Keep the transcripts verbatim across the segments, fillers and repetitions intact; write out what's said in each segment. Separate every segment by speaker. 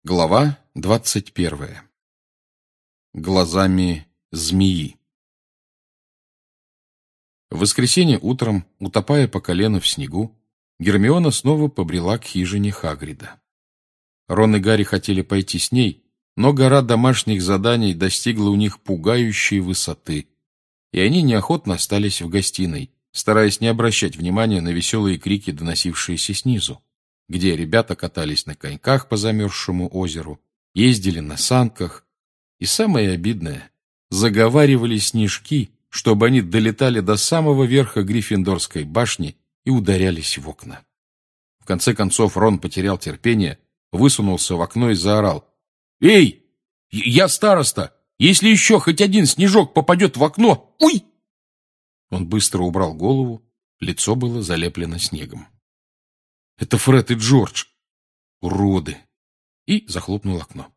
Speaker 1: Глава двадцать первая. Глазами змеи. В воскресенье утром, утопая по колено в снегу, Гермиона снова побрела к хижине Хагрида. Рон и Гарри хотели пойти с ней, но гора домашних заданий достигла у них пугающей высоты, и они неохотно остались в гостиной, стараясь не обращать внимания на веселые крики, доносившиеся снизу, где ребята катались на коньках по замерзшему озеру, ездили на санках, и самое обидное — заговаривали снежки, чтобы они долетали до самого верха Гриффиндорской башни и ударялись в окна. В конце концов Рон потерял терпение, высунулся в окно и заорал: «Эй, я староста! Если еще хоть один снежок попадет в окно... Уй!» Он быстро убрал голову, лицо было залеплено снегом. «Это Фред и Джордж! Уроды!» И захлопнул окно.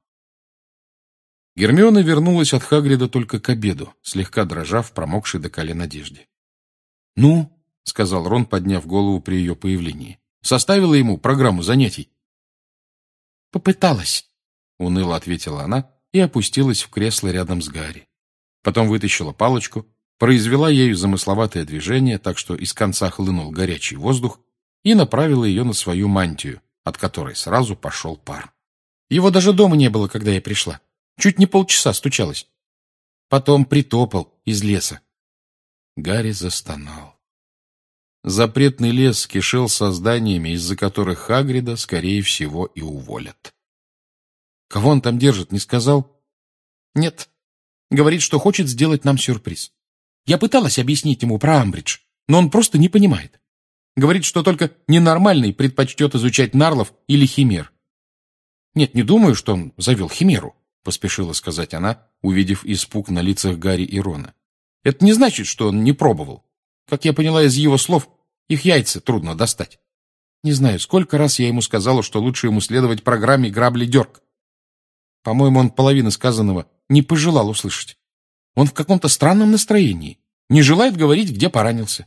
Speaker 1: Гермиона вернулась от Хагрида только к обеду, слегка дрожа в промокшей до колен одежде. «Ну?» — сказал Рон, подняв голову при ее появлении. «Составила ему программу занятий?»
Speaker 2: «Попыталась»,
Speaker 1: — уныло ответила она и опустилась в кресло рядом с Гарри. Потом вытащила палочку, произвела ею замысловатое движение, так что из конца хлынул горячий воздух, и направила ее на свою мантию, от которой сразу пошел пар.
Speaker 2: «Его даже дома не было, когда я пришла. Чуть не полчаса стучалась. Потом притопал из леса».
Speaker 1: Гарри застонал. Запретный лес кишел созданиями, из-за которых Хагрида, скорее всего, и уволят.
Speaker 2: «Кого он там держит, не сказал?» «Нет. Говорит, что хочет сделать нам сюрприз. Я пыталась объяснить ему про Амбридж, но он просто не понимает. Говорит, что только ненормальный предпочтет изучать нарлов или химер». «Нет, не думаю, что он завел химеру», — поспешила сказать она, увидев испуг на лицах Гарри и Рона. «Это не значит, что он не пробовал. Как я поняла из его слов, их яйца трудно достать. Не знаю, сколько раз я ему сказала, что лучше ему следовать программе «Грабли-Дёрк». По-моему, он половину сказанного не пожелал услышать. Он в каком-то странном настроении, не желает говорить, где поранился».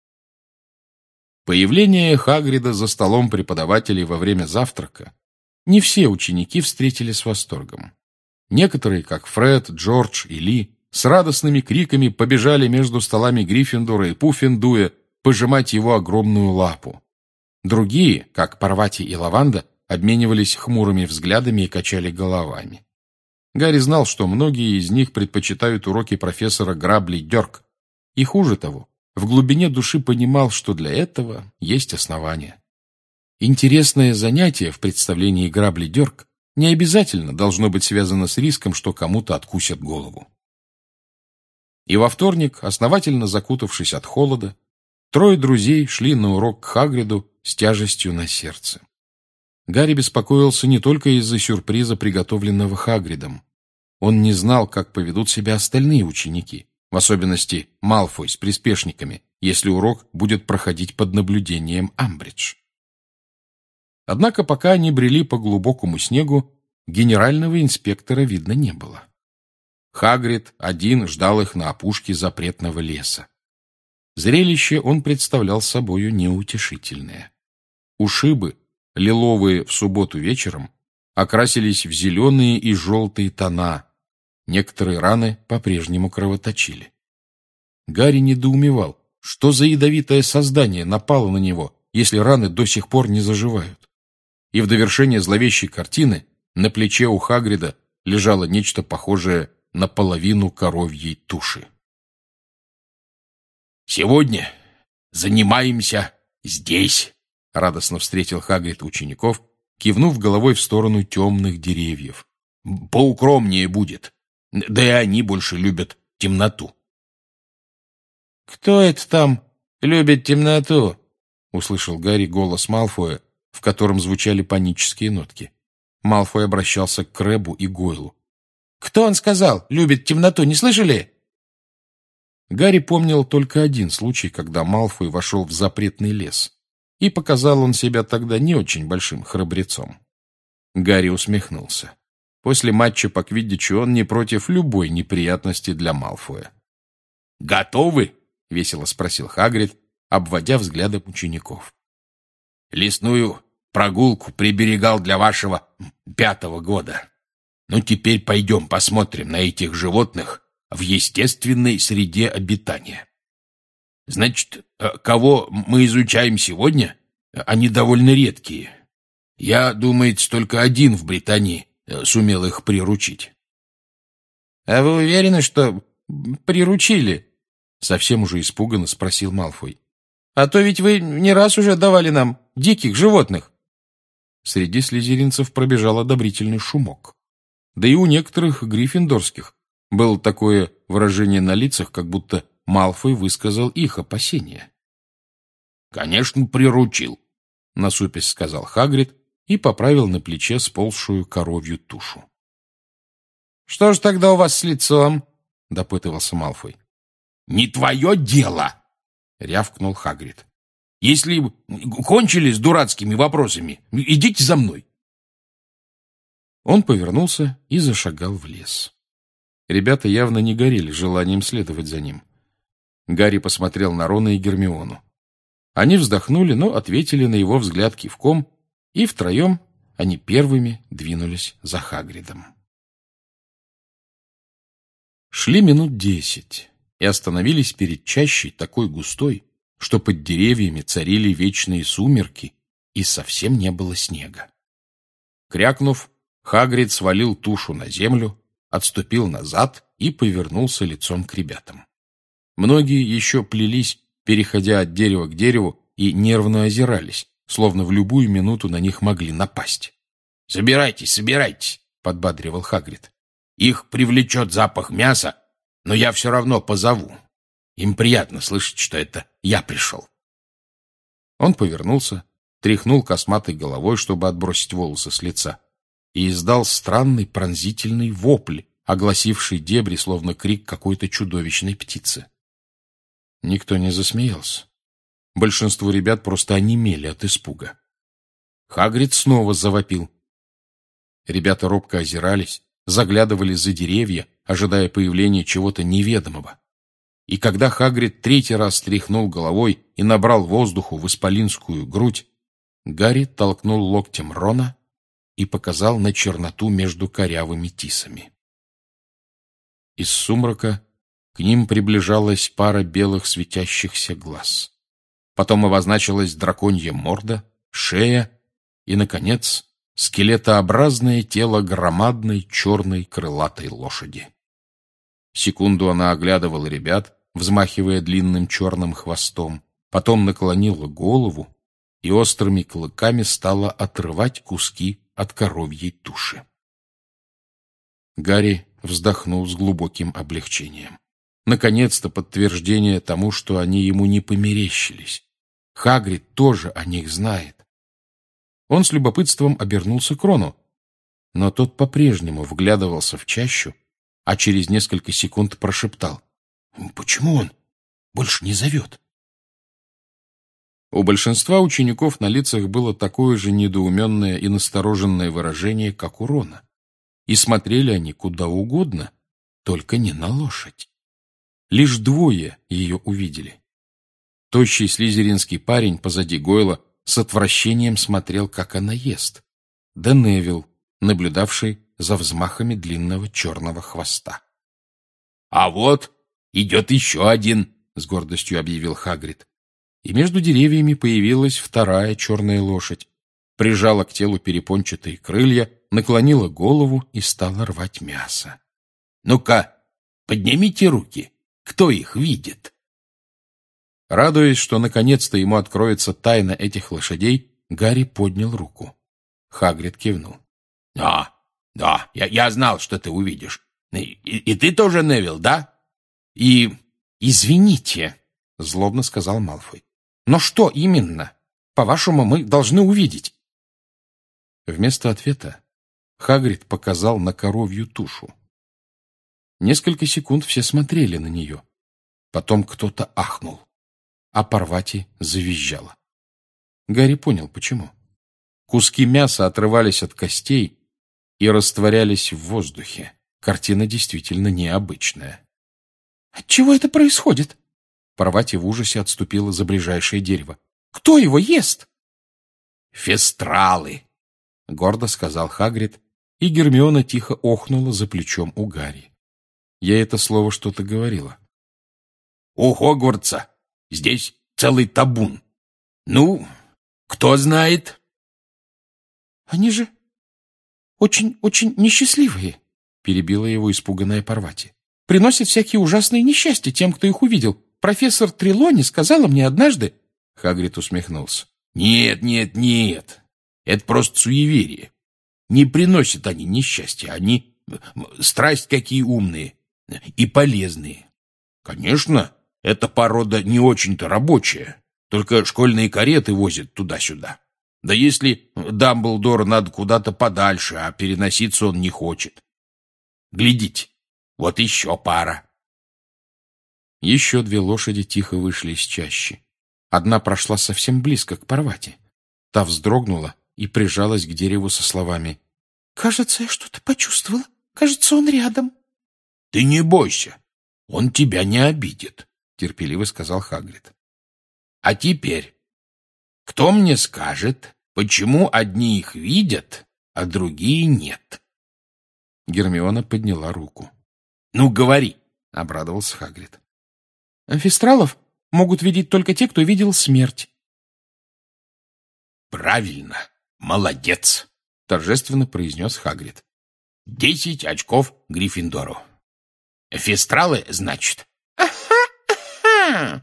Speaker 1: Появление Хагрида за столом преподавателей во время завтрака не все ученики встретили с восторгом. Некоторые, как Фред, Джордж и Ли, с радостными криками побежали между столами Гриффиндора и Пуффендуя пожимать его огромную лапу. Другие, как Парвати и Лаванда, обменивались хмурыми взглядами и качали головами. Гарри знал, что многие из них предпочитают уроки профессора Грабли-Дёрк, и хуже того, в глубине души понимал, что для этого есть основания. Интересное занятие в представлении Грабли-Дёрк не обязательно должно быть связано с риском, что кому-то откусят голову. И во вторник, основательно закутавшись от холода, трое друзей шли на урок к Хагриду с тяжестью на сердце. Гарри беспокоился не только из-за сюрприза, приготовленного Хагридом. Он не знал, как поведут себя остальные ученики, в особенности Малфой с приспешниками, если урок будет проходить под наблюдением Амбридж. Однако пока они брели по глубокому снегу, генерального инспектора видно не было. Хагрид один ждал их на опушке запретного леса. Зрелище он представлял собою неутешительное. Ушибы, лиловые в субботу вечером, окрасились в зеленые и желтые тона. Некоторые раны по-прежнему кровоточили. Гарри недоумевал, что за ядовитое создание напало на него, если раны до сих пор не заживают. И в довершение зловещей картины на плече у Хагрида лежало нечто похожее на половину коровьей туши.
Speaker 3: «Сегодня занимаемся здесь», — радостно встретил Хагрид учеников, кивнув головой в сторону темных деревьев. «Поукромнее будет, да и они больше любят темноту».
Speaker 2: «Кто это там любит темноту?» — услышал Гарри голос Малфоя, в котором звучали панические нотки. Малфой обращался к Крэббу и Гойлу. «Кто он сказал? Любит темноту, не слышали?»
Speaker 1: Гарри помнил только один случай, когда Малфой вошел в запретный лес, и показал он себя тогда не очень большим храбрецом. Гарри усмехнулся. После матча по квиддичу он не против любой неприятности для Малфоя.
Speaker 3: «Готовы?»
Speaker 1: — весело спросил Хагрид, обводя взглядом учеников.
Speaker 3: «Лесную прогулку приберегал для вашего пятого года. Ну, теперь пойдем посмотрим на этих животных в естественной среде обитания. Значит, кого мы изучаем сегодня, они довольно редкие. Я, думается, только один в Британии сумел их приручить.
Speaker 2: — А вы уверены, что приручили? — совсем уже испуганно спросил Малфой. — А то ведь вы не раз уже давали нам диких животных. Среди слизеринцев пробежал одобрительный шумок. Да и у некоторых гриффиндорских было такое выражение на лицах, как будто Малфой высказал их опасения.
Speaker 3: — Конечно, приручил, — насупясь сказал Хагрид и поправил на плече сползшую коровью тушу.
Speaker 2: — Что ж тогда у вас с лицом? — допытывался Малфой.
Speaker 3: — Не твое дело! — рявкнул Хагрид. — Если кончили с дурацкими вопросами, идите за мной.
Speaker 1: Он повернулся и зашагал в лес. Ребята явно не горели желанием следовать за ним. Гарри посмотрел на Рона и Гермиону. Они вздохнули, но ответили на его взгляд кивком, и втроем они первыми двинулись за Хагридом. Шли минут десять и остановились перед чащей такой густой, что под деревьями царили вечные сумерки и совсем не было снега. Крякнув, Хагрид свалил тушу на землю, отступил назад и повернулся лицом к ребятам. Многие еще плелись, переходя от дерева к дереву, и нервно озирались, словно в любую минуту на них могли напасть.
Speaker 3: — Собирайтесь, собирайтесь, — подбадривал Хагрид. — Их привлечет запах мяса, но я все равно позову. Им приятно слышать, что это я пришел.
Speaker 1: Он повернулся, тряхнул косматой головой, чтобы отбросить волосы с лица, и издал странный пронзительный вопль, огласивший дебри, словно крик какой-то чудовищной птицы. Никто не засмеялся. Большинство ребят просто онемели от испуга. Хагрид снова завопил. Ребята робко озирались, заглядывали за деревья, ожидая появления чего-то неведомого. И когда Хагрид третий раз тряхнул головой и набрал воздуху в исполинскую грудь, Гарри толкнул локтем Рона и показал на черноту между корявыми тисами. Из сумрака к ним приближалась пара белых светящихся глаз. Потом обозначилась драконья морда, шея и, наконец, скелетообразное тело громадной черной крылатой лошади. Секунду она оглядывала ребят, взмахивая длинным черным хвостом, потом наклонила голову и острыми клыками стала отрывать куски от коровьей туши. Гарри вздохнул с глубоким облегчением. Наконец-то подтверждение тому, что они ему не померещились. Хагрид тоже о них знает. Он с любопытством обернулся к Рону, но тот по-прежнему вглядывался в чащу, а через несколько секунд прошептал: «Почему он больше не зовет?» У большинства учеников на лицах было такое же недоуменное и настороженное выражение, как у Рона. И смотрели они куда угодно, только не на лошадь. Лишь двое ее увидели. Тощий слизеринский парень позади Гойла с отвращением смотрел, как она ест, да Невилл, наблюдавший за взмахами длинного черного хвоста.
Speaker 3: — А вот идет еще один, — с гордостью объявил Хагрид.
Speaker 1: И между деревьями появилась вторая черная лошадь, прижала к телу перепончатые крылья, наклонила голову и стала рвать мясо.
Speaker 3: — Ну-ка, поднимите руки, кто их видит?
Speaker 1: Радуясь, что наконец-то ему откроется тайна этих лошадей, Гарри поднял руку. Хагрид кивнул.
Speaker 3: — Да, да, я, я знал, что ты увидишь. И, и, и ты тоже, Невилл, да? И...
Speaker 2: — Извините, — злобно сказал Малфой. — Но что именно? По-вашему, мы должны увидеть?
Speaker 1: Вместо ответа Хагрид показал на коровью тушу. Несколько секунд все смотрели на нее. Потом кто-то ахнул, а Парвати завизжала. Гарри понял, почему. Куски мяса отрывались от костей и растворялись в воздухе. Картина действительно необычная.
Speaker 2: — Отчего это происходит?
Speaker 1: Парвати в ужасе отступила за ближайшее дерево.
Speaker 2: — Кто его ест?
Speaker 3: — Фестралы,
Speaker 1: — гордо сказал Хагрид и Гермиона тихо охнула за плечом у Гарри. Ей это слово что-то говорило.
Speaker 3: «У Хогвартса здесь целый табун. Ну, кто знает?»
Speaker 2: «Они же очень-очень несчастливые», — перебила его испуганная Парвати. «Приносят всякие ужасные несчастья тем, кто их увидел. Профессор Трелони сказала мне однажды...»
Speaker 1: Хагрид усмехнулся.
Speaker 3: «Нет, нет, нет. Это просто суеверие. Не приносят они несчастья. Они страсть какие умные и полезные. Конечно, эта порода не очень-то рабочая. Только школьные кареты возят туда-сюда. Да если Дамблдору надо куда-то подальше, а переноситься он не хочет. Глядите, вот еще пара».
Speaker 1: Еще две лошади тихо вышли из чащи. Одна прошла совсем близко к Парвати. Та вздрогнула и прижалась к дереву со словами:
Speaker 2: «Кажется, я что-то почувствовала. Кажется, он рядом».
Speaker 3: «Ты не бойся, он тебя не обидит»,
Speaker 1: — терпеливо сказал Хагрид.
Speaker 3: «А теперь, кто мне скажет, почему одни их видят, а другие нет?»
Speaker 1: Гермиона подняла руку.
Speaker 3: «Ну, говори»,
Speaker 1: — обрадовался Хагрид.
Speaker 2: «Фистралов могут видеть только те, кто видел смерть».
Speaker 3: «Правильно, молодец», — торжественно произнес Хагрид. «Десять очков Гриффиндору. Фистралы, значит?»
Speaker 2: «Ага-ага!»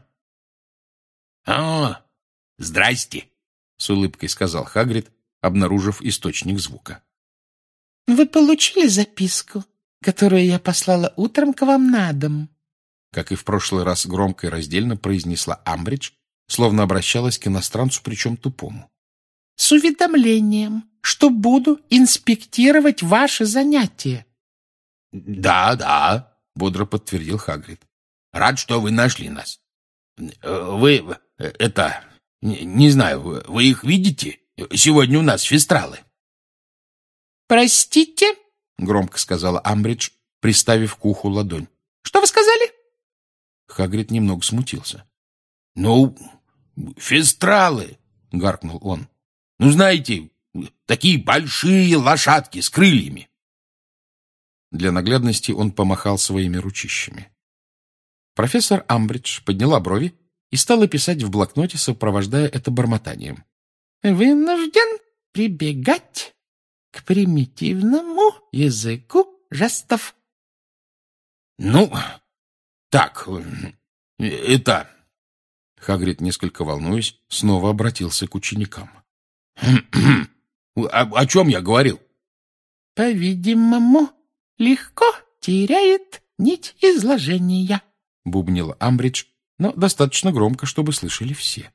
Speaker 3: «О, здрасте», — с улыбкой сказал Хагрид, обнаружив источник звука.
Speaker 2: «Вы получили записку, которую я послала утром к вам на дом?»
Speaker 1: Как и в прошлый раз громко и раздельно произнесла Амбридж, словно обращалась к иностранцу, причем тупому.
Speaker 2: «С уведомлением, что буду инспектировать ваши занятия».
Speaker 3: «Да, да», — бодро подтвердил Хагрид. «Рад, что вы нашли нас. Вы, это, не знаю, вы их видите? Сегодня у нас фистралы».
Speaker 2: «Простите?»
Speaker 1: — громко сказала Амбридж, приставив к уху ладонь.
Speaker 2: «Что вы сказали?»
Speaker 1: Хагрид немного смутился.
Speaker 3: «Ну, фистралы», — гаркнул он. «Ну, знаете, такие большие лошадки с крыльями».
Speaker 1: Для наглядности он помахал своими ручищами. Профессор Амбридж подняла брови и стала писать в блокноте, сопровождая это бормотанием.
Speaker 2: «Вынужден прибегать к примитивному языку жестов».
Speaker 3: «Ну, так, это...»
Speaker 1: Хагрид, несколько волнуясь, снова обратился к ученикам.
Speaker 3: «О, о чем я говорил?»
Speaker 2: «По-видимому, легко теряет нить изложения»,
Speaker 1: — бубнила Амбридж, но достаточно громко, чтобы слышали все.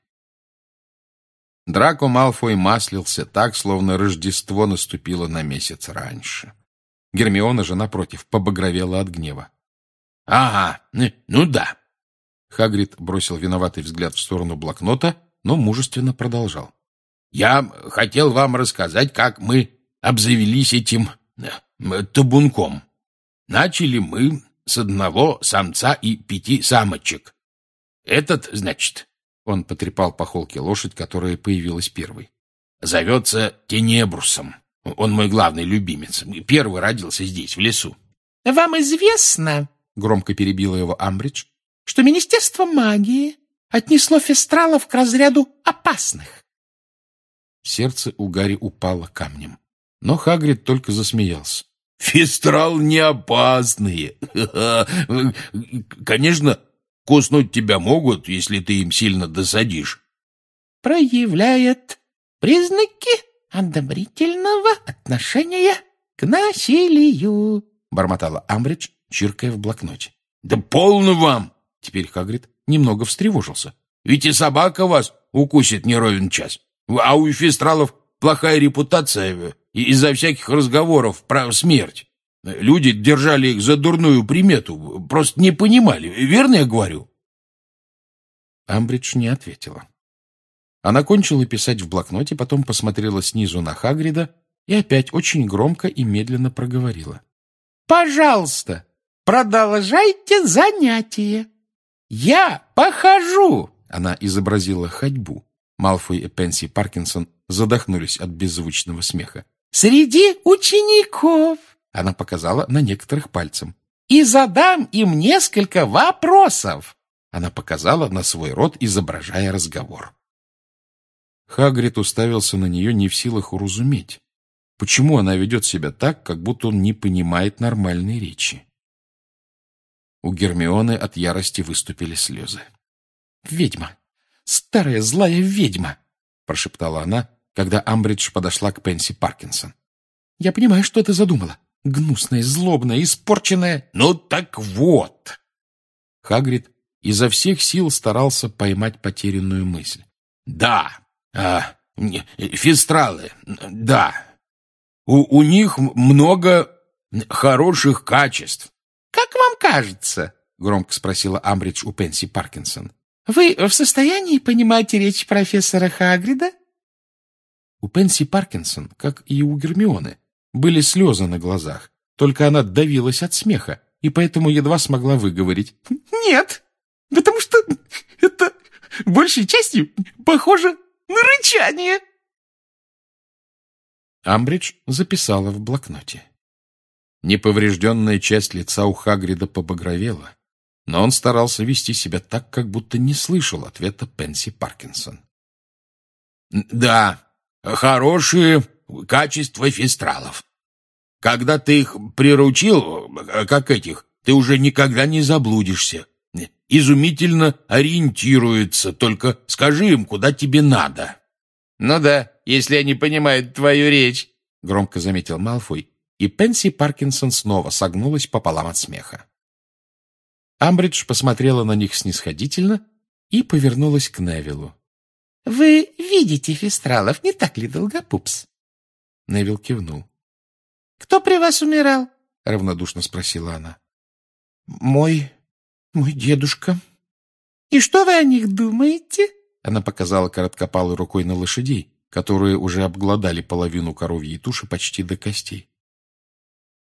Speaker 1: Драко Малфой маслился так, словно Рождество наступило на месяц раньше. Гермиона же, напротив, побагровела от гнева.
Speaker 3: «Ага, ну да».
Speaker 1: Хагрид бросил виноватый взгляд в сторону блокнота, но мужественно продолжал.
Speaker 3: «Я хотел вам рассказать, как мы обзавелись этим э, табунком. Начали мы с одного самца и пяти самочек. Этот, значит...» Он потрепал по холке лошадь, которая появилась первой. «Зовется Тенебрусом. Он мой главный любимец. Первый родился здесь, в лесу».
Speaker 2: «Вам известно, — громко перебила его Амбридж, — что Министерство магии отнесло фистралов к разряду опасных».
Speaker 1: Сердце у Гарри упало камнем, но Хагрид только засмеялся.
Speaker 3: «Фистрал не опасные. Конечно, куснуть тебя могут, если ты им сильно досадишь».
Speaker 2: «Проявляет признаки одобрительного отношения к насилию», — бормотала Амбридж, чиркая в блокноте.
Speaker 3: «Да полно вам!»
Speaker 1: Теперь Хагрид немного встревожился.
Speaker 3: «Ведь и собака вас укусит не ровен час. А у фистралов плохая репутация из-за всяких разговоров про смерть. Люди держали их за дурную примету, просто не понимали. Верно я говорю?»
Speaker 1: Амбридж не ответила. Она кончила писать в блокноте, потом посмотрела снизу на Хагрида и опять очень громко и медленно проговорила.
Speaker 2: «Пожалуйста, продолжайте занятие. Я похожу!»
Speaker 1: Она изобразила ходьбу. Малфой и Пенси Паркинсон задохнулись от беззвучного смеха.
Speaker 2: среди учеников, она показала на некоторых пальцем, и задам им несколько вопросов. Она показала на свой рот, изображая разговор.
Speaker 1: Хагрид уставился на нее, не в силах уразуметь, почему она ведет себя так, как будто он не понимает нормальной речи. У Гермионы от ярости выступили слезы.
Speaker 2: «Ведьма! Старая злая ведьма!» — прошептала она, когда Амбридж подошла к Пенси Паркинсон. «Я понимаю, что ты задумала. Гнусная, злобная, испорченная...»
Speaker 3: «Ну так вот!»
Speaker 1: Хагрид изо всех сил старался поймать потерянную мысль.
Speaker 3: «Да, а, фистралы, да. У, у них много хороших качеств».
Speaker 2: «Как вам кажется?» — громко спросила Амбридж у Пенси Паркинсон. «Вы в состоянии понимать речь профессора Хагрида?»
Speaker 1: У Пенси Паркинсон, как и у Гермионы, были слезы на глазах, только она давилась от смеха и поэтому едва смогла выговорить.
Speaker 2: «Нет, потому что это большей частью похоже на рычание».
Speaker 1: Амбридж записала в блокноте. Неповрежденная часть лица у Хагрида побагровела, но он старался вести себя так, как будто не слышал ответа Пенси Паркинсон.
Speaker 3: «Да, хорошие качества фистралов. Когда ты их приручил, как этих, ты уже никогда не заблудишься. Изумительно ориентируются, только скажи им, куда тебе надо».
Speaker 2: «Ну да, если они понимают твою речь»,
Speaker 1: — громко заметил Малфой, и Пенси Паркинсон снова согнулась пополам от смеха. Амбридж посмотрела на них снисходительно и повернулась к Невиллу.
Speaker 2: «Вы видите фистралов, не так ли, Долгопупс?»
Speaker 1: Невилл кивнул.
Speaker 2: «Кто при вас умирал?»
Speaker 1: — равнодушно спросила она.
Speaker 2: «Мой... мой дедушка». «И что вы о них думаете?»
Speaker 1: Она показала короткопалой рукой на лошадей, которые уже обглодали половину коровьей туши почти до костей.